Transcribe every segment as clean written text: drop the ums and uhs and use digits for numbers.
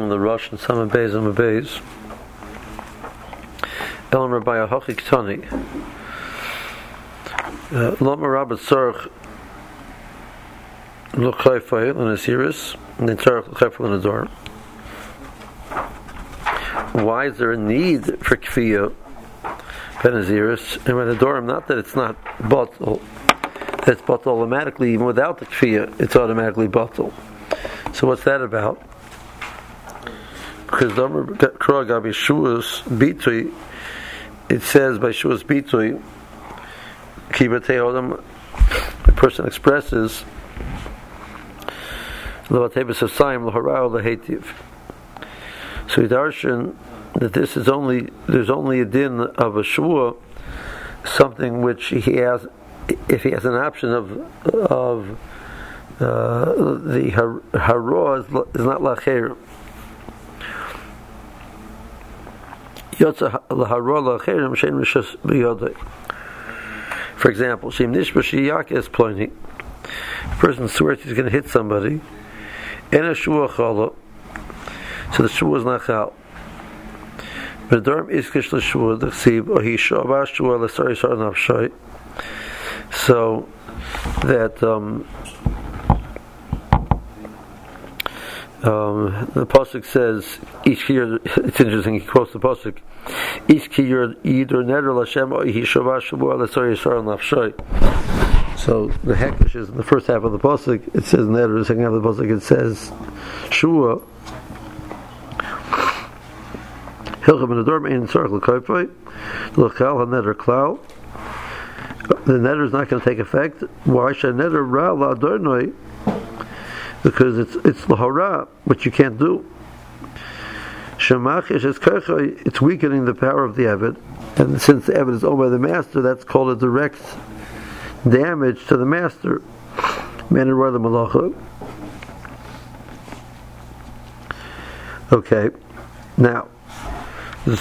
in the Rosh and some Beis and Beis. Elam Rabbi Ahochi Ktani. Lama Rabbi Tzarech L'Chayfay L'Nasiris and then Tzarech L'Chayfay L'Nador. Why is there a need for Kfiyah Benaziris and L'Nadorim? Not that it's not batal. It's batal automatically, even without the Kfiyah, it's automatically batal. So what's that about? Because Gabi Shuas Bitui, it says by Shuas Bitui, Kibatei Odam, the person expresses Levatebus of Saim L'Harao L'Hetiv. So we darshan that this is there's only a din of a shua, something which he has, if he has an option of the hara is not lacher. Yotza lahara lacherim shein rishas b'yodei. For example, shim nishba shiyak es ploni. A person swears he's going to hit somebody, and a shua chala, so the shua is not chal. But the dorm iskish l'shua the chsiv or he shavah shua l'sari sar nafshay. So that the pasuk says, "Each year." It's interesting. He quotes the pasuk, "Each year either neder l'Hashem or he shavah shua l'sari sar nafshay." So the hekesh is in the first half of the pasuk. It says neder. The second half of the pasuk it says shua. Hilchim and the dorm in tzarech l'kayfay l'chal haneder klal. The neder is not going to take effect. Why should neder ra la'adornoi? Because it's lahara, which you can't do. Shemach is kachai. It's weakening the power of the eved, and since the eved is owned by the master, that's called a direct damage to the master. Man and the malacha. Okay, now the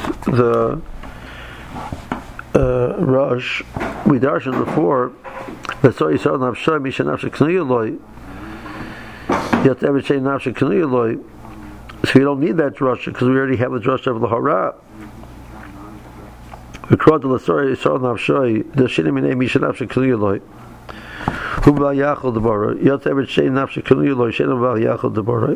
Rosh, we darshan before, that so Yisrael nafshay misha nafshay k'niyah loy, yet every shay nafshay k'niyah loy, so you don't need that Rosh, because we already have the Rosh of the Hara. We quote the L'sori Yisrael nafshay, the shini minay misha nafshay k'niyah loy, hu b'al yachol d'bara, yet every shay nafshay k'niyah loy, shini b'al yachol d'bara.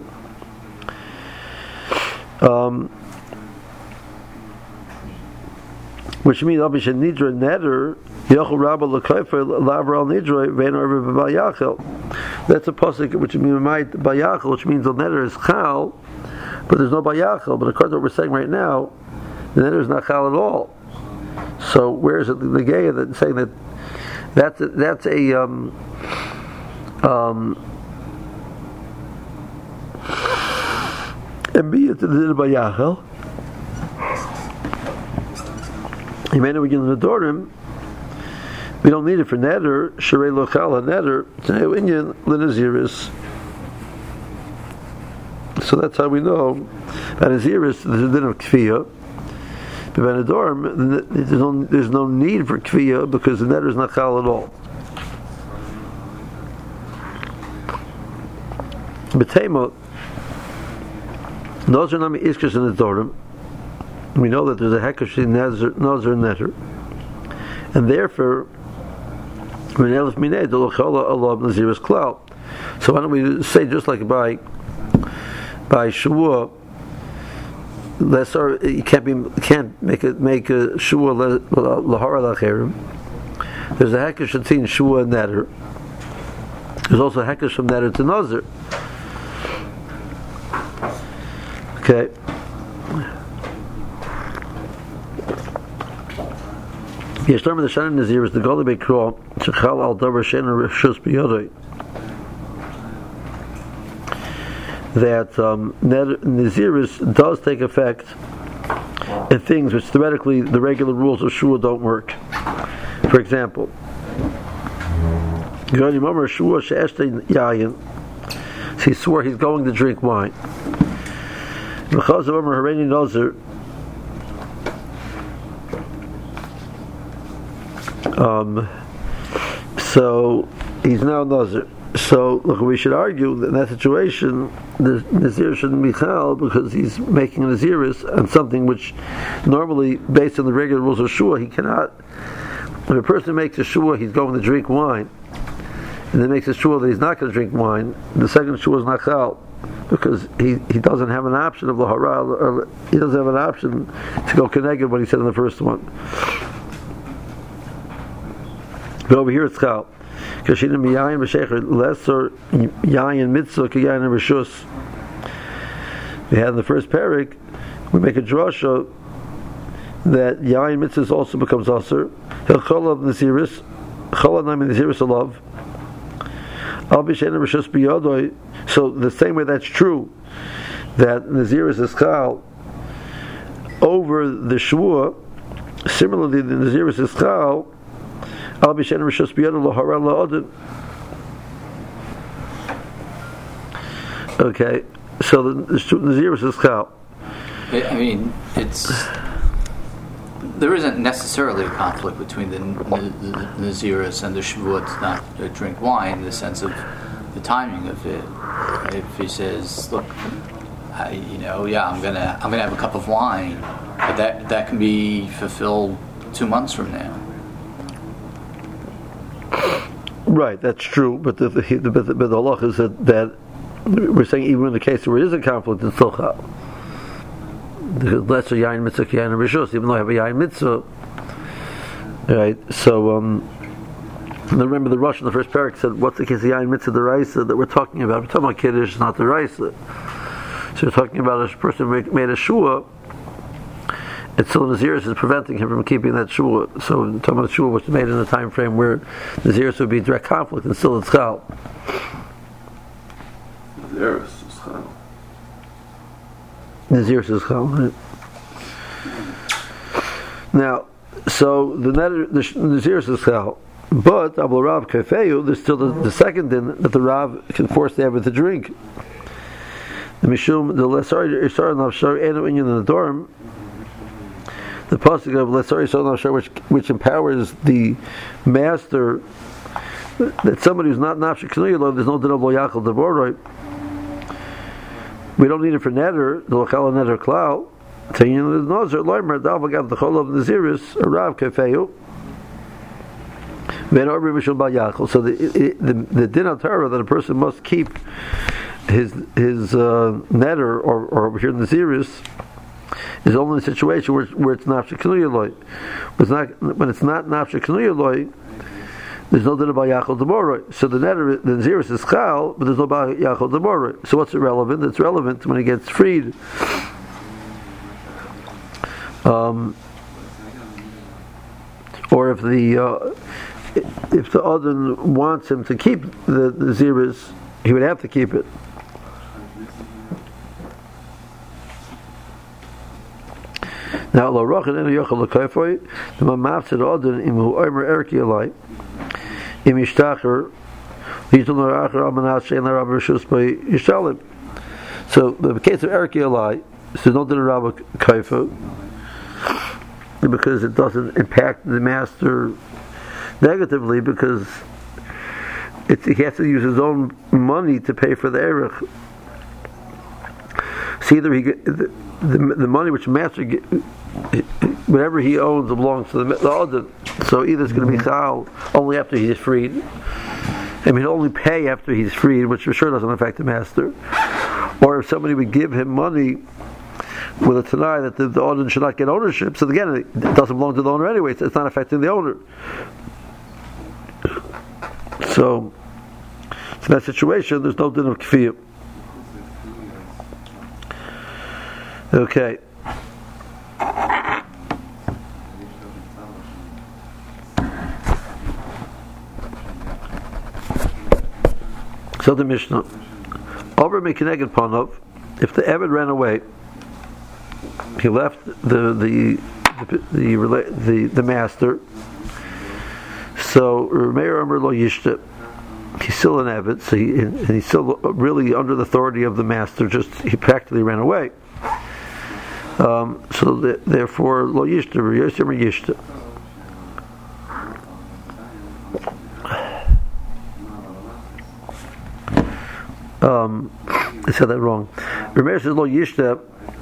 Which means obviously nidra neder yachol rabba l'kayfer lavra al nidra vein over b'bayachel. That's a pasuk which means bayachel, which means the neder is chal, but there's no bayachel. But according to what we're saying right now, the neder is not chal at all. So where is it the gay that saying that that's a embiyah to the neder bayachel. You may know we get in the Dorim. We don't need it for neder. Sharei lochal neder. Inyan l'naziris. So that's how we know. By naziris, there's a din of kfiyah. But by the Dorim, there's no need for kfiyah because the neder is not chal at all. B'teimot, nozer nami iskes in the Dorim. We know that there's a hekesh in Nazir Netter, and therefore, so why don't we say just like by Shavua, you can't make a Shavua lahara lacherim. There's a hekesh between Shavua and Netter. There's also a hekesh from Netter to Nazir. Okay. Yeshlam the Shanim Nazir is the Goli Bekro Shechal al Davar Shen Rishus B'Yodai. That Naziris does take effect in things which theoretically the regular rules of Shua don't work. For example, Gani Momer Shua She'eshtei Yayin. He swore he's going to drink wine. Because of Omer Hareni Nazir. So he's now Nazir. So, look, we should argue that in that situation, the Nazir shouldn't be chal because he's making a Naziris on something which normally, based on the regular rules of Shua, he cannot. When a person makes a Shua, he's going to drink wine, and then makes a Shua that he's not going to drink wine, the second Shua is not chal because he doesn't have an option of Laharal, or he doesn't have an option to go connected what he said in the first one. But over here it's chal. Kashinim yayin b'shecher lesser yayin mitzvah k'yayin rishus. We had in the first parak, we make a drasha that yayin mitzvah also becomes aser. Cholav naziris, cholav nami naziris alav. Al b'shecher rishus b'yadoi. So the same way that's true, that naziris is chal over the shvua. Similarly, the naziris is chal. Okay, so the Naziris is chal. I mean, there isn't necessarily a conflict between the Naziris and the Shavuot to not drink wine in the sense of the timing of it. If he says, "Look, I'm gonna have a cup of wine," but that can be fulfilled 2 months from now. Right, that's true, but the halach is that we're saying even in the case where it is a conflict, it's still chal. The lesser yayin mitzvah yayin rishus, even though I have a yayin mitzvah, right? So, remember the Rosh in the first parak said, "What's the case of yayin mitzvah the raisa that we're talking about? We're talking about kiddush, not the raisa." So we're talking about a person who made a shua. It's still Naziris is preventing him from keeping that shua. So talking about shua was made in a time frame where Naziris would be in direct conflict, and still it's chal. Naziris is chal. Naziris is chal. Right? Now, so the Naziris is chal, but Abul Rav Kefeyu, there's still the second din that the Rav can force the Eved to drink. The Mishum, the Lesar Navshar Enu Inyan in the dorm. The pasuk of Lesari Sonashar, which empowers the master, that somebody who's not nafshik knuyelov, there's no din of lo yachal devoroi. We don't need it for neder, the lokal neder klal. Tayin the nozer loimer davagav the chol of naziris arav kefeyu. Ben orbi mishul bal yachal. So the din of Torah that a person must keep his neder or over here naziris is only in a situation where it's nafshik knuyeloi. When it's not nafshik knuyeloi, there's no din about yachol demoroi. So the naziris is chal, but there's no about yachol demoroi. So what's irrelevant? It's relevant when he gets freed. Or if the Adon wants him to keep the naziris, he would have to keep it. Now, lo rochin enu yochel l'kayfoy, the mamafsid odin imu omer erki alai, im yishtacher, yitul naracher almanat shein l'rabba rishus by yishtalim. So, the case of erki alai, so don't do the rabba kayfo, because it doesn't impact the master negatively, because he has to use his own money to pay for the erech. So either the money which master whatever he owns belongs to the other. So either it's going to be chal only after he's freed. I mean, he'll only pay after he's freed, which for sure doesn't affect the master. Or if somebody would give him money with a tanai that the owner should not get ownership, so again, it doesn't belong to the owner anyway, so it's not affecting the owner. So in that situation, there's no din of kfiyah. Okay. So the Mishnah, over mekineged panav, if the Eved ran away, he left the master. So Meir Amr lo yishta, he's still an Eved, so he's still really under the authority of the master. Just he practically ran away. Therefore lo yishta v'yosem yishta. said that wrong. Rameir says lo yishta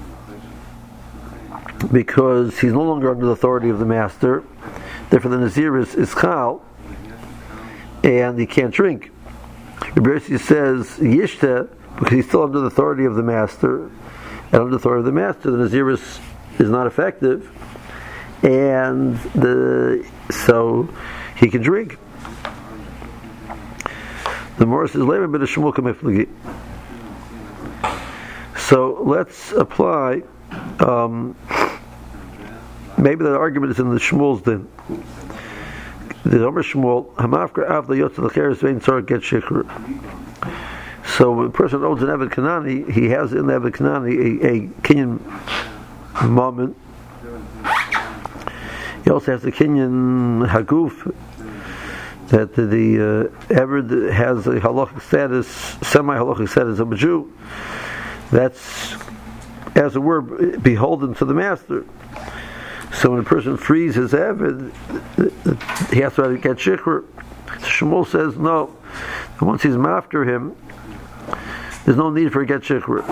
because he's no longer under the authority of the master. Therefore, the Nazir is chal, and he can't drink. Rabbi says yishta because he's still under the authority of the master, and under the authority of the master, the Nazir is not effective, and so he can drink. The Morris says later, but a shmul kamiflagi. So let's apply. Maybe the argument is in the Shmuel's din. The Omer Shmuel Hamafker Av the Yotz Lecheres Vein Tzar Get Shikr. So when a person owns an Eved Kanani, he has in the Eved Kanani a Kenyan moment. He also has a Kenyan Haguf that the Eved has a halachic status, semi-halachic status of a Jew. That's, as it were, beholden to the master. So when a person frees his Eved, he has to get shikr. Shmuel says no. And once he's after him, there's no need for a get shikr.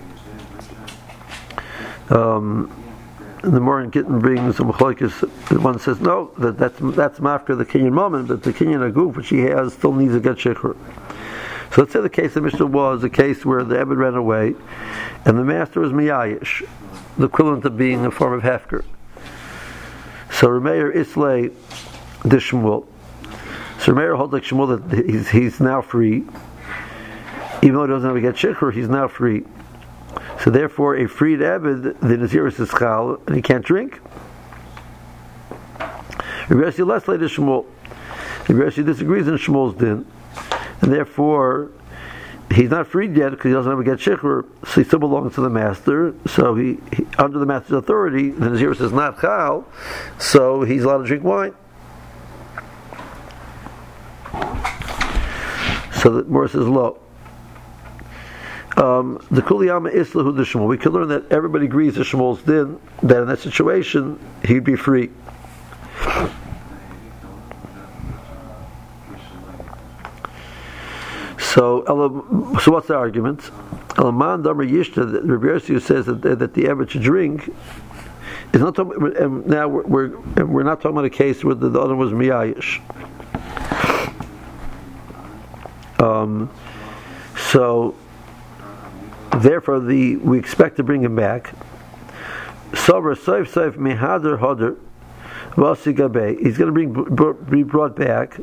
The Moran Gittin brings a machlokes. One says no, that's after the Kenyan moment, but the Kenyan aguf which he has still needs a get shikr. So let's say the case of Mishnah was a case where the Eved ran away, and the master was miyayish, the equivalent of being a form of hefker. So Rameir Islay the Shmuel. So Rameir holds like Shmuel that he's now free, even though he doesn't have to get shikr, he's now free. So therefore, a freed Eved, the Naziris is chal, and he can't drink. Rabbi Yossi Leslay the Shmuel. Rabbi Yossi disagrees in Shmuel's din, and therefore he's not freed yet because he doesn't have to get shikr, so he still belongs to the master. So he under the master's authority, the Naziris is not chal, so he's allowed to drink wine. So the Morris is low. The Kuliyama Islahu the Shmuel. We can learn that everybody agrees to Shmuel's din, that in that situation he'd be free. So what's the argument? Elaman Damar Yishta, Rabbi Yossi says that the Eved should drink is not talking. And now we're not talking about a case where the other was miyayish. So therefore, we expect to bring him back. Sabra Saif Mehader Hader Vasi Gabe. He's going to be brought back.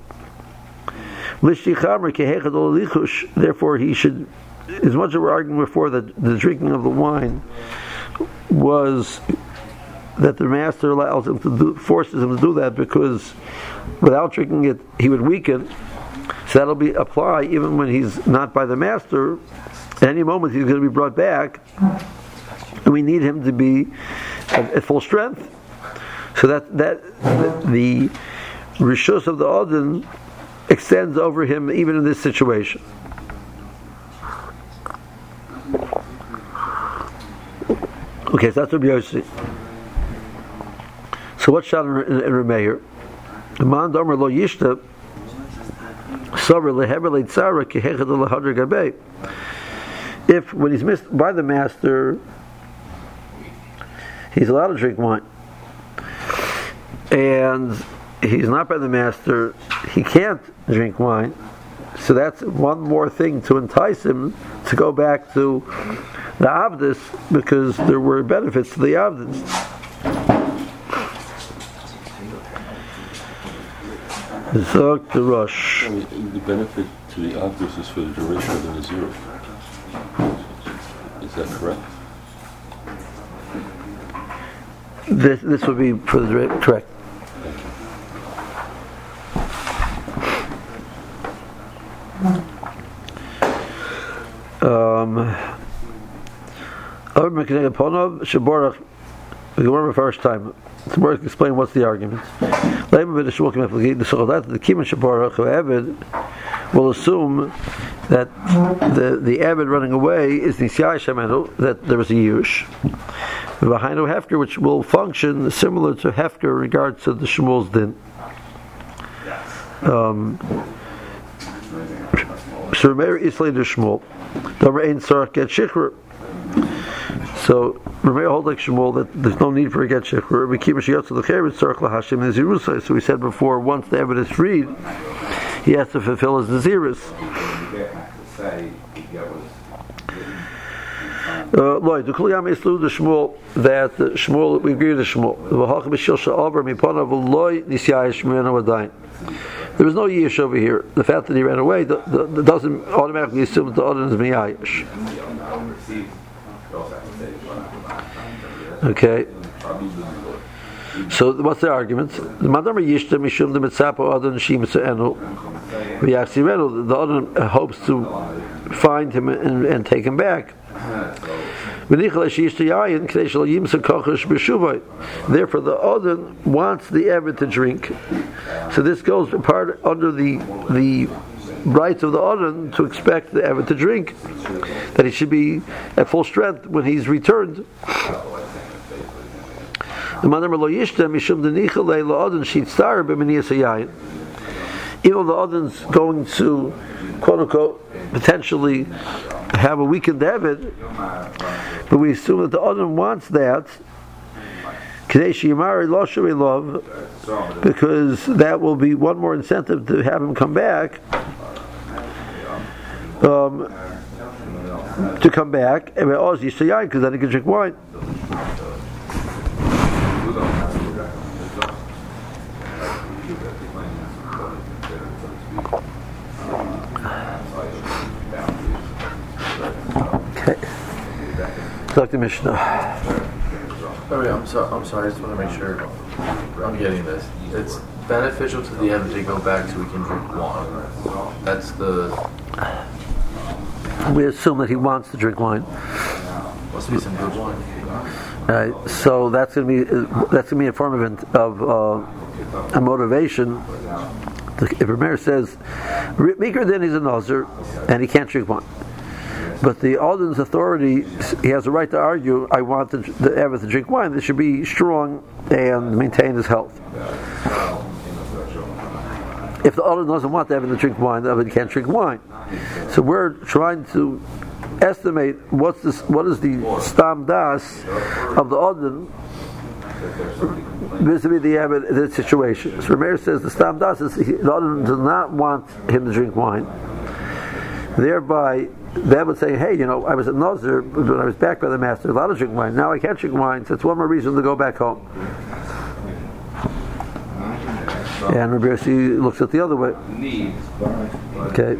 Therefore, he should, as much as we're arguing before that the drinking of the wine was that the master allows him to forces him to do that because without drinking it he would weaken. So that'll be apply even when he's not by the master. At any moment he's going to be brought back, and we need him to be at full strength. So that the rishus of the Odin extends over him even in this situation. Okay, so that's Rabbi Yossi. So what's shot in Rameir? The man Domer lo yishta sabr leheber leitzara kehechad lehadr gabei. If when he's missed by the master, he's allowed to drink wine, and he's not by the master, he can't drink wine. So that's one more thing to entice him to go back to the Avdis, because there were benefits to the Avdis. Zog the Rosh. The benefit to the Avdis is for the duration of the Nazir. Is that correct? This would be for the correct. The first time. Tomorrow to explain what's the argument. The Kiman Shabarach will assume that the Eved running away is Nisyai Shemenu, that there was a Yush. Behind Hefker, which will function similar to Hefker in regards to the Shmuel's din. So Rameir Islay the Shmuel. Dover ain't tzarich get shikra. So Rameir hold like Shmuel that there's no need for a get shikra. We keep a shiyotz the cher tzarich lahashim nezirusay. So we said before, once the evidence is freed, he has to fulfill his nazirus. Lloyd, the Kuliyam is through the Shmuel that Shmuel, we agree with the Shmuel. There was no yish over here. The fact that he ran away doesn't automatically assume that the other is miyayish. Okay. So what's the argument? The other hopes to find him and take him back. Therefore, the other wants the Eved to drink. So this goes part under the rights of the other to expect the Eved to drink, that he should be at full strength when he's returned. Even though the other's going to, quote unquote, potentially have a weakened Eved, but we assume that the other wants that because that will be one more incentive to have him come back, because then he can drink wine. Dr. Mishnah. I'm sorry, I just want to make sure I'm getting this. It's beneficial to the Eved to go back so he can drink wine. That's the... We assume that he wants to drink wine. Must be some good wine. So that's going to be a form of a motivation. If Rameir says, Mikra then he's a Nazir, and he can't drink wine. But the Alden's authority, he has a right to argue, I want the Eved to drink wine. This should be strong and maintain his health. If the Alden doesn't want the Eved to drink wine, the Eved can't drink wine. So we're trying to estimate what is the Stam Das of the Alden vis-a-vis the Eved in this situation. So Rameir says the Stam Das is the Alden does not want him to drink wine. Thereby, they would say, hey, I was at Nazir, but when I was back by the master, allowed to drink wine. Now I can't drink wine, so it's one more reason to go back home. And Rabbi Yossi looks at the other way. Okay.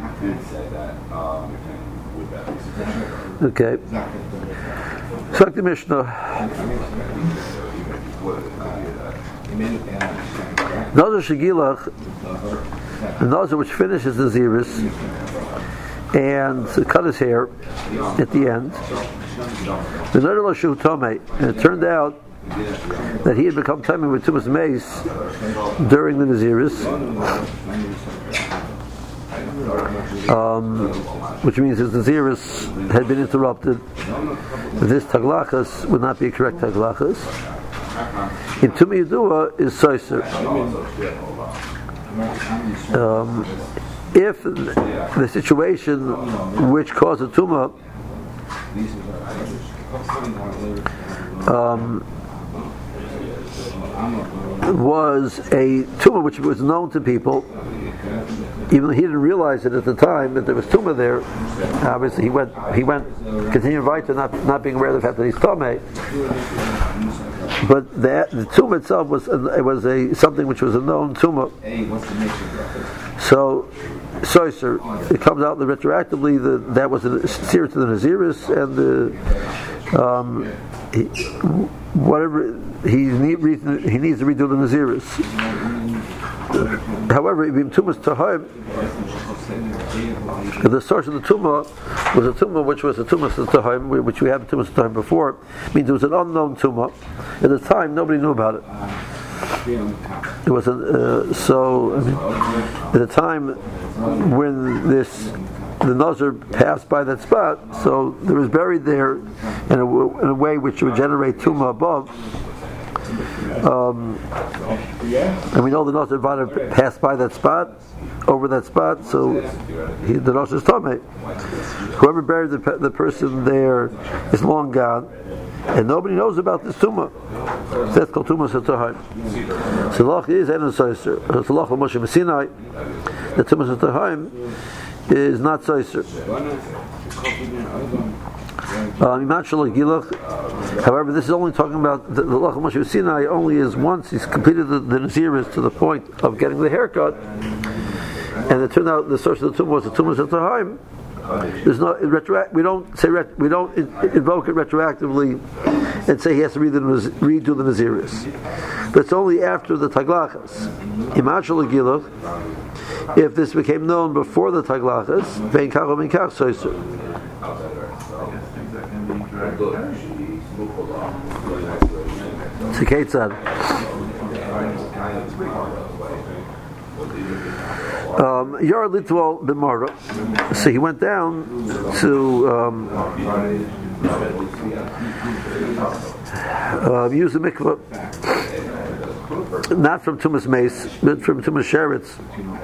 So the Mishnah. Nazir Shegilach, the Nazir which finishes the Ziris, and cut his hair at the end. And it turned out that he had become tamei with Tumas Meis during the Naziris, which means his Naziris had been interrupted. This taglachas would not be a correct taglachas. In Tumah Yedua is Soiser. If the situation which caused a tumah was a tumah which was known to people, even though he didn't realize it at the time that there was tumah there, obviously he went continued weiter, not being aware of the fact that he's tamei. But the tumah itself was something which was a known tumah. So it comes out that retroactively that was a series to the Naziris, and whatever he needs to redo the Naziris. However, the source of the tumah was a tumah which was a tumah tahim, which we had a tumah tahim before. It means it was an unknown tumah. At the time, nobody knew about it. It was at the time when the Nazir passed by that spot, so it was buried there in a way which would generate tumah above. And we know the Nazir passed by that spot, over that spot, so the Rosh is Tomei. Whoever buried the person there is long gone, and nobody knows about this tumah. That's called tumah satahim. So the is Enos Soiser. The Lach Moshe Messinai, the tumah satahim is not Soiser. However, this is only talking about the Lach Moshe Sinai. Only is once he's completed the Naziris to the point of getting the haircut, and it turned out the source of the tumah was the tumah satahim. There's no we don't invoke it retroactively and say he has to redo the Naziris. But it's only after the Taglachas. If this became known before the Taglachas, vein kach vein kach soiser. So Ketzad. Yard Litwal B'Mara. So he went down to use the mikvah, not from Tumas Mace, but from Tumas Sheretz.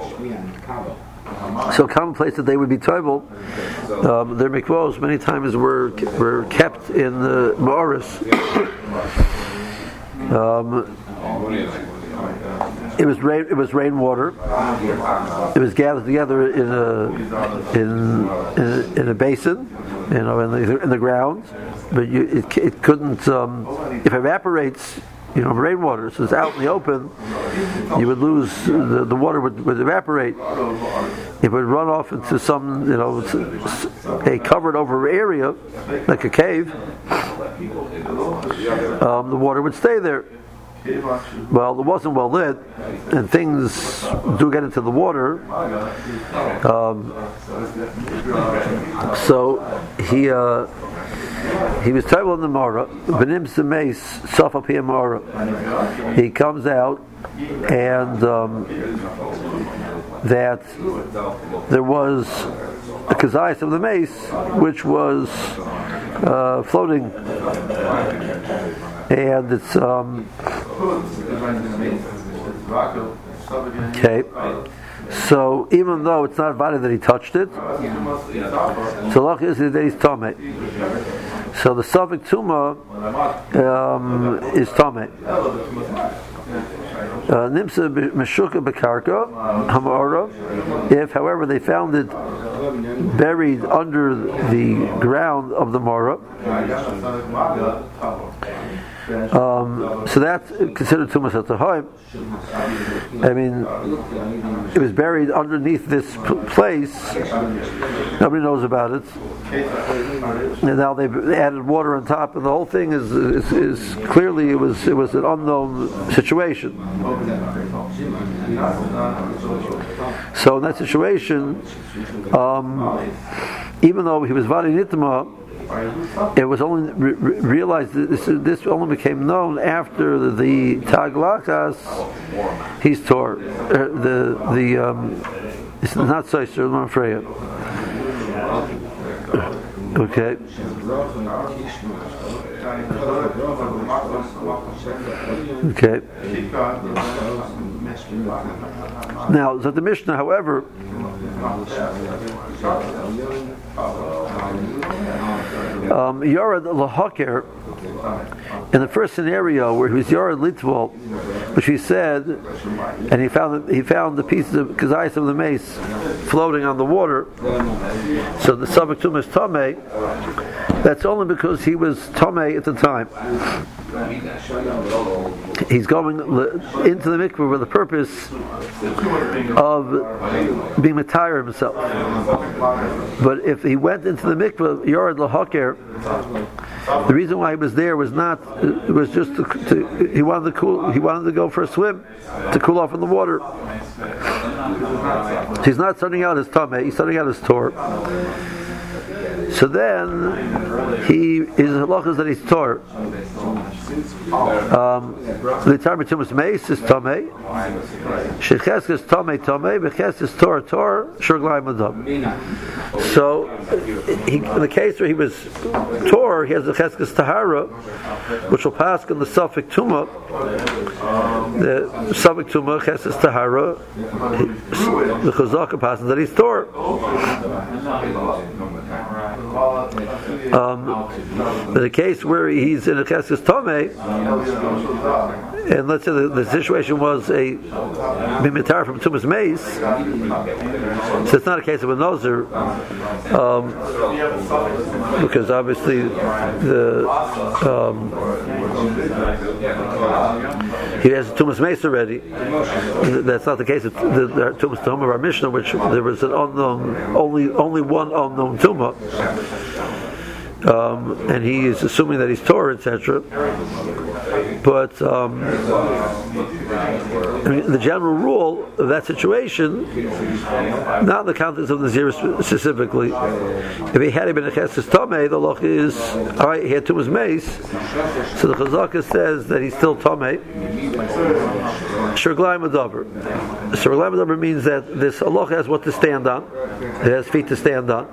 So a common place that they would be toivel, their mikvahs many times were kept in the Ma'aris. It was rainwater. It was gathered together in a basin, in the ground. But it couldn't. If it evaporates, rainwater. So it's out in the open. You would lose the water would evaporate. It would run off into some a covered over area like a cave. The water would stay there. Well, it wasn't well lit, and things do get into the water. So he was told in the Mara, Benim Semes Safa Pia Mara. He comes out, and that there was a kazayas of the mace, which was floating. And it's okay. So even though it's not valid that he touched it, so luck is that he's tamei. So the Safek Tumah is tamei. Nimsa Meshuka Bekarka Hamara. If, however, they found it buried under the ground of the Mara, so that's considered Tumas HaTahim. I mean, it was buried underneath this place. Nobody knows about it. And now they added water on top, and the whole thing is clearly it was an unknown situation. So in that situation, even though he was Vadi Nitma, it was only realized that this only became known after the Taglachas. He's Tor. It's not Soiser, I'm afraid. Okay. Okay. Now, so the Mishnah, however, Yorad Lahaker, in the first scenario where he was Yorad Litval, which he said, and he found the pieces of kazayis of the mace floating on the water. So the Safek Tumah is tamei. That's only because he was tamei at the time. He's going into the mikveh for the purpose of being matayr himself. But if he went into the mikveh, Yorad Lahaker, the reason why he was there was just he wanted to go for a swim to cool off in the water. He's not starting out as tamei, he's starting out as tor. So then his halachas that he's tor. The time of Tumas Meis is Tomei. Shechesk is Tomei, Beches is Tor, Shurglai Madam. So, in the case where he was Tor, he has the Cheskes Tahara, which will pass in the Suffolk Tumah. The Suffolk Tumah, Cheskes Tahara, the Chazaka passes that he's Tor. In the case where he's in a Cheskes Tomei, and let's say the situation was a Mimitar from Tumas Meis, so it's not a case of a Nozer, because obviously he has Tumas Meis already. That's not the case of the Tumas Tumah of our Mishnah, which there was an unknown, only one unknown Tumah. And he is assuming that he's Torah, etc. But the general rule of that situation, not in the context of the Zira specifically, if he had been a Cheskes Tomei, the loch is, alright, he had Tumas Meis, so the Chazaka says that he's still Tomei. Shurglai Madavar. So Shurglai Madavar means that this loch has what to stand on, it has feet to stand on.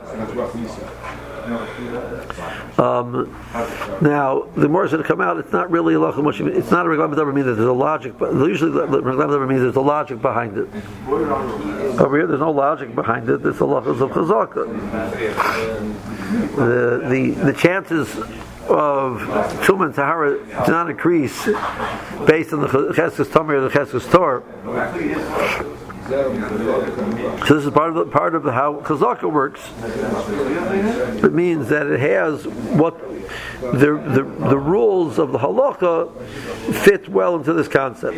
Now the more is going to come out. It's not really a lach. It's not a reglam that means that there's a logic. But usually, the reglam that means there's a logic behind it. Over here, there's no logic behind it. It's a lachas of chazaka. The chances of Tumah and Tahara do not increase based on the Cheskes Tomei or the Cheskes Tor. So this is part of how Chazaka works. It means that it has what the rules of the halacha fit well into this concept.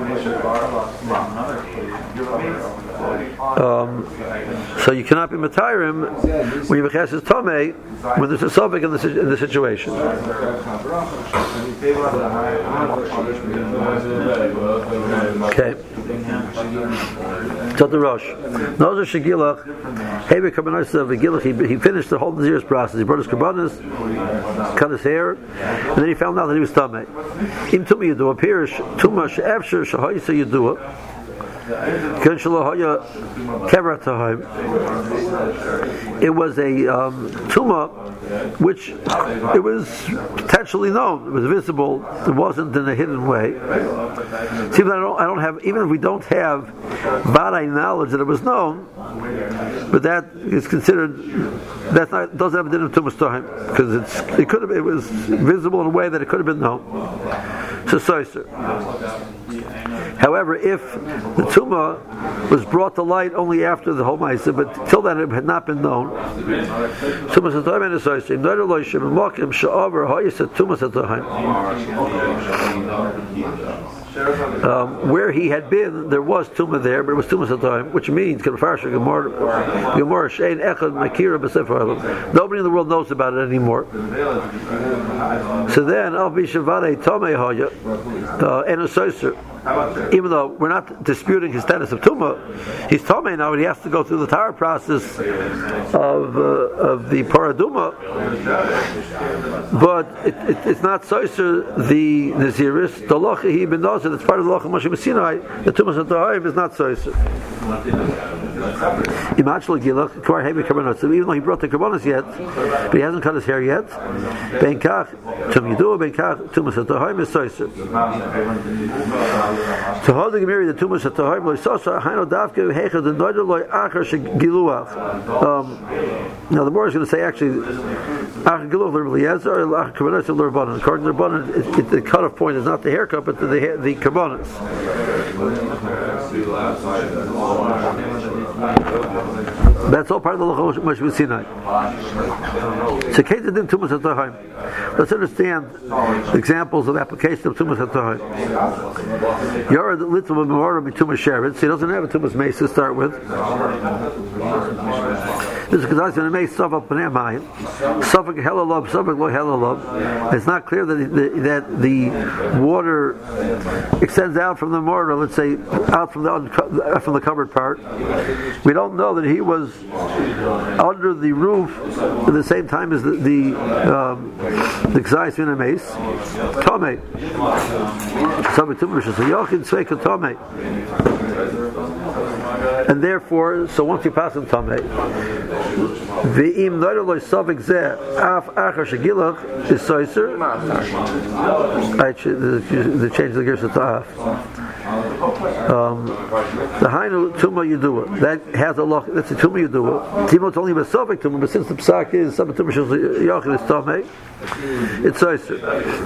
So you cannot be matayrim when you have a Cheskes Tomei when there's a suffix in the situation. Okay. So the Rosh. Nozer Shegilach, Hebe Karbanos he finished the whole Nazir's process. He brought his Karbanos, cut his hair, and then he found out that he was Tamei. Im Tumah Yedua, Pirish, Tumah She'efsher Shehoysa Yedua, Ken Shalohoya Kevrat Tahim. It was a Tumah which it was potentially known, it was visible, it wasn't in a hidden way. See, but I don't have, even if we don't have Vadai knowledge that it was known, but that is considered, doesn't have a din of Tumas Tahim, because it was visible in a way that it could have been known. So Soiser. However, if the Tumah was brought to light only after the whole Ma'aseh, but till then it had not been known, Tumah Satoim and Soiser, Noder Loishim Mokim Sha'over Hoyisat Tumah Satoim. Where he had been, there was Tumah there, but it was Tumah Satoim, which means nobody in the world knows about it anymore. So then, even though we're not disputing his status of Tumah, he's Tomei now, and he has to go through the entire process of the Paraduma, but it's not Soiser the Naziris, the Locha he ben Nozer, it's part of the Locha Moshe Sinai, the Tumas Satoim is not Soiser. Even though he brought the Karbanos yet, but he hasn't cut his hair yet, Ben Kach, Tum Yedua, Ben Kach, Tumas Satoim is Soiser. To hold the Gemiri, the Tumas Satoim, Lo Sosa, Haino Davke, Hecha, the Noder Loi Achar Shegiluach. Now the more is going to say actually, Achar Giluach L'Rabeliezer, or Achar Karbanos L'Rabbanan. According to the Rabbanan, the cutoff point is not the haircut, but the Karbanos. That's all part of the Locha Moshe Sinai. So, Ketzadin Tumas Satoim. Let's understand the examples of application of Tumas Satoim. Yara the little Memora Tumas Sheretz. He doesn't have a Tumas Meis to start with. This is because I may suffer pneumayim, suffer helalab, suffer lo helalab. It's not clear that the water extends out from the mortar. Let's say out from the covered part. We don't know that he was under the roof at the same time as the Gzais Mina Mace. Tomei. And therefore, so once you pass on Tomei, V'im noidoloi sovik zeh af achar shegilach is soiser. The change the gears to af. The Hainu Tuma Yudua, that has a loch, that's a Tuma Yudua. Timot's only a Sovik Tuma, but since the Psak is Sabbat Tuma Yachid is Tomei, it's Soiser.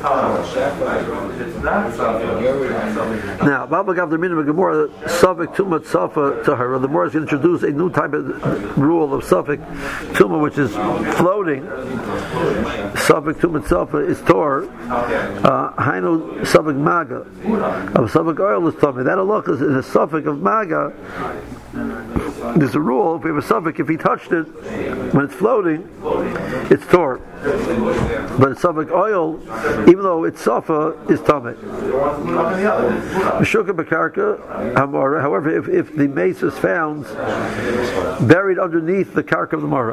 Now, Baba Gav the Minimum Gemara, Sovik Tuma Tzafa Tahara, the Gemara is going to introduce a new type of rule of Sovik Tuma, which is floating. Sovik Tuma Tzafa is Tor. Hainu Sovik Maga, of Sovik Oil is Tomei. That Allah is a suffix of Maga. There's a rule, if we have a suffix, if he touched it when it's floating, it's Tor. But it's suffix oil, even though it's Safa, is Tameh. Meshuka Bekarka, however, if the mace is found buried underneath the karka of the Mara.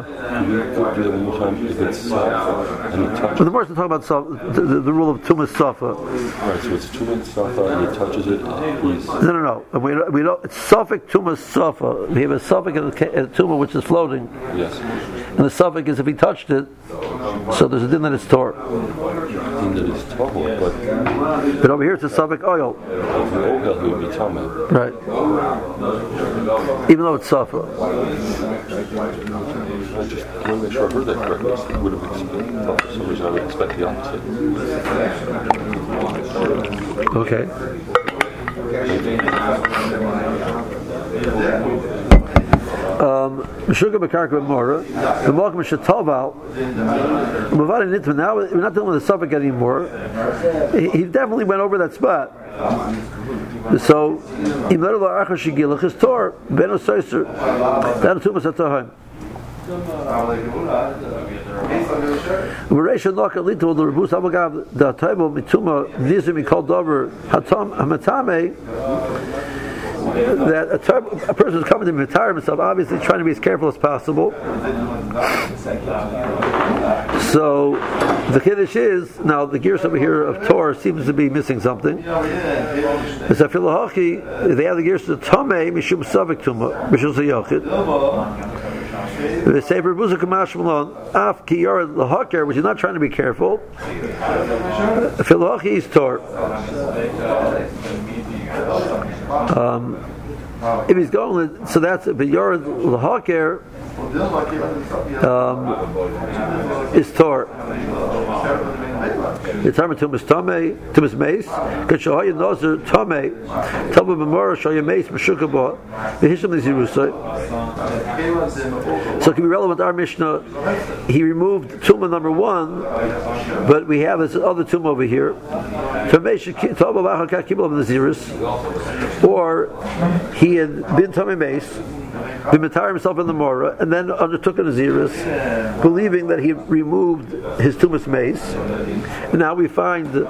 But the Mara is talking about the rule of Tumas Safa. Right, so it's Tumas Safa and he touches it. No. We don't. It's suffix Tumas Safa. We have a suffix and a Tumah which is floating. Yes. And the suffix is if he touched it, so there's a din that it's Tor. But over here it's a suffix oil. The oil would be Tameh. Right. Even though it's Safa. I just want to make sure I heard that correctly. It would have explained for some reason I would expect the opposite. Okay. Meshuga Bekarka Mora, the Malkum Shatoval. Now we're not dealing with the suffix anymore. He definitely went over that spot. So, Imlerlo Achar Shigilach is Tor, Beno Soiser, that Tumas Atahim. Reisha Noka Lito the Rebus Abagav the Taibo Mituma Nizim called over Hatam Hamatame. That a person is coming to retire himself, obviously trying to be as careful as possible. So the Kiddush is, now the gears over here of Tor seems to be missing something. It's a Filahachi, they have the gears to Tomei, Mishum Savik Tuma, Mishum Sayachid. They say for Buza Kamash Malon, Af Kiyar Lahaker, which is not trying to be careful. Filahachi is Tor. If he's going, so that's but your lahaker is Tor. The time of Tumas Tameh, Tumas Mace, Kashahay Nozer Tameh, Tabu Memora Shaya Mace Meshukabot, the Hisham is Yerusai. So it can be relevant to our Mishnah. He removed Tumah number 1, but we have this other Tumah over here. Or he had been Tameh Mace, been Matar himself in the Mora, and then undertook a Naziris, believing that he had removed his Tumas Mace. And now we find the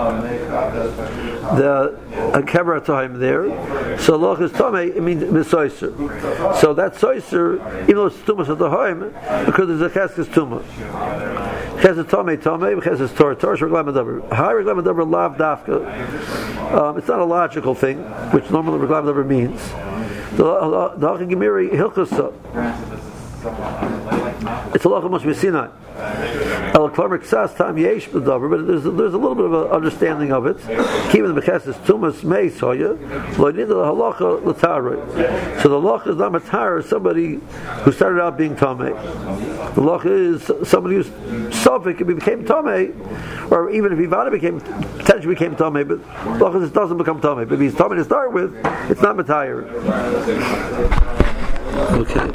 Kevra time there. So Loch is Tameh, it means Misoiser. So that Soiser, even though it's Tumas at the home, because there's a Cheskes Tumah. Cheskes Tameh, Cheskes Tor, Tor is Reglam Adaber. High Reglam Adaber Lav Dafka. It's not a logical thing, which normally Reglam Adaber means. The Halacha Gemiri Hilchasa. It's a Halacha must be Sinai. El Klarmer Ksas Tam Yesh B'Davar, but there's a little bit of an understanding of it. Keeping the Becheses Tumas Meis Hoya, Lo Nida the Halacha L'Taroi. So the Halacha is not Matar, somebody who started out being Tameh. The Halacha is somebody who's Sophic, if he became Tameh, or even if Ivana potentially became Tameh, but the Halacha just doesn't become Tameh. But if he's Tameh to start with, it's not Matar. Okay.